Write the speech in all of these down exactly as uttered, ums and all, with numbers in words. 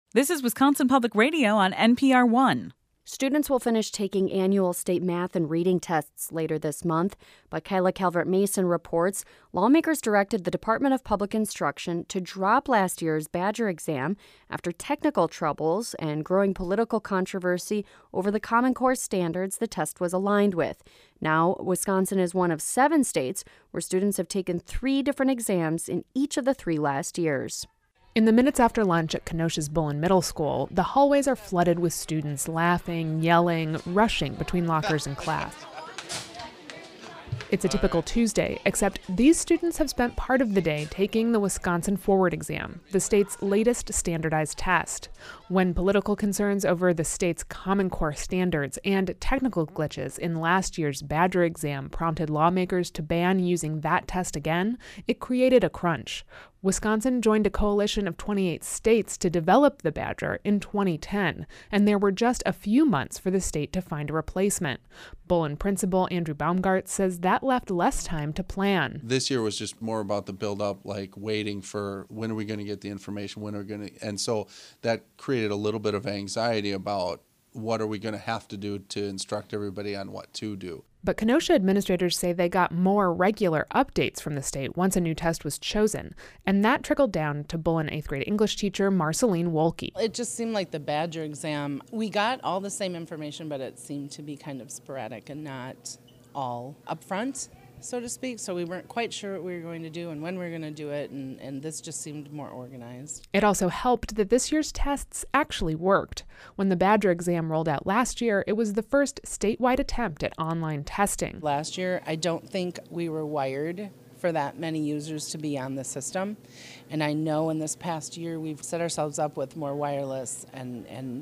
This is Wisconsin Public Radio on N P R One. Students will finish taking annual state math and reading tests later this month, but Kyla Calvert-Mason reports lawmakers directed the Department of Public Instruction to drop last year's Badger exam after technical troubles and growing political controversy over the Common Core standards the test was aligned with. Now, Wisconsin is one of seven states where students have taken three different exams in each of the three last years. In the minutes after lunch at Kenosha's Bullen Middle School, the hallways are flooded with students laughing, yelling, rushing between lockers and class. It's a typical Tuesday, except these students have spent part of the day taking the Wisconsin Forward exam, the state's latest standardized test. When political concerns over the state's Common Core standards and technical glitches in last year's Badger exam prompted lawmakers to ban using that test again, it created a crunch. Wisconsin joined a coalition of twenty-eight states to develop the Badger in twenty ten, and there were just a few months for the state to find a replacement. Bullen principal Andrew Baumgart says that left less time to plan. This year was just more about the build-up, like waiting for when are we going to get the information, when are we going to, and so that created a little bit of anxiety about what are we going to have to do to instruct everybody on what to do. But Kenosha administrators say they got more regular updates from the state once a new test was chosen, and that trickled down to Bullen eighth grade English teacher Marceline Wolke. It just seemed like the Badger exam, we got all the same information, but it seemed to be kind of sporadic and not all upfront, so to speak. So we weren't quite sure what we were going to do and when we were going to do it, and, and this just seemed more organized. It also helped that this year's tests actually worked. When the Badger exam rolled out last year, it was the first statewide attempt at online testing. Last year, I don't think we were wired for that many users to be on the system. And I know in this past year, we've set ourselves up with more wireless and, and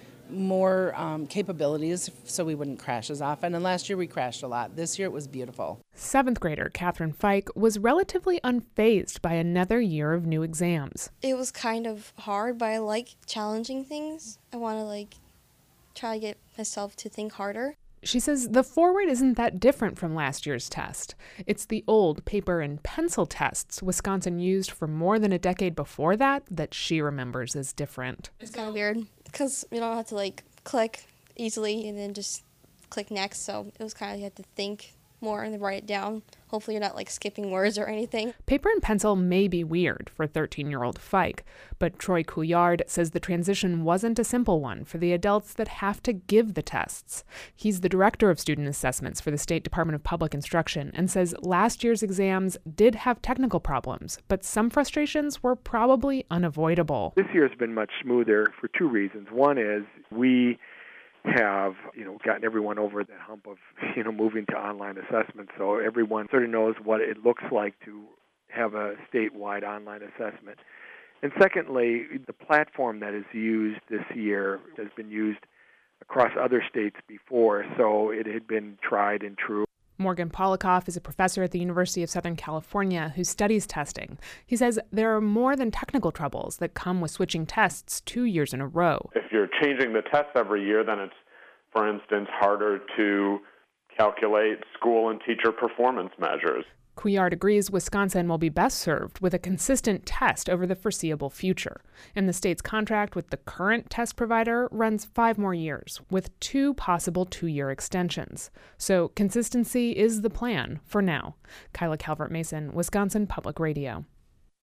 more um, capabilities so we wouldn't crash as often. And last year we crashed a lot. This year it was beautiful. Seventh grader Catherine Fike was relatively unfazed by another year of new exams. It was kind of hard, but I like challenging things. I want to like try to get myself to think harder. She says the Forward isn't that different from last year's test. It's the old paper and pencil tests Wisconsin used for more than a decade before that that she remembers as different. It's kind of weird because you don't have to like click easily and then just click next. So it was kind of, you had to think more and then write it down. Hopefully you're not like skipping words or anything. Paper and pencil may be weird for thirteen-year-old Fike, but Troy Couillard says the transition wasn't a simple one for the adults that have to give the tests. He's the director of student assessments for the State Department of Public Instruction and says last year's exams did have technical problems, but some frustrations were probably unavoidable. This year has been much smoother for two reasons. One is we have, you know, gotten everyone over that hump of, you know, moving to online assessment. So everyone sort of knows what it looks like to have a statewide online assessment. And secondly, the platform that is used this year has been used across other states before, so it had been tried and true. Morgan Polikoff is a professor at the University of Southern California who studies testing. He says there are more than technical troubles that come with switching tests two years in a row. If you're changing the tests every year, then it's, for instance, harder to calculate school and teacher performance measures. Couillard agrees Wisconsin will be best served with a consistent test over the foreseeable future. And the state's contract with the current test provider runs five more years, with two possible two-year extensions. So consistency is the plan for now. Kyla Calvert-Mason, Wisconsin Public Radio.